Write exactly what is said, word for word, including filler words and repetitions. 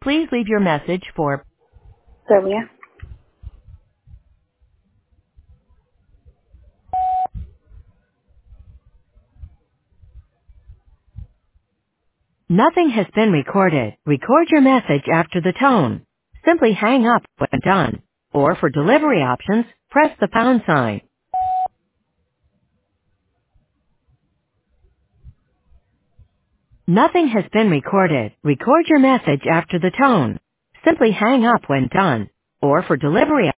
Please leave your message for Sylvia. Nothing has been recorded. Record your message after the tone. Simply hang up when done. Or for delivery options, press the pound sign. Nothing has been recorded. Record your message after the tone. Simply hang up when done. Or for delivery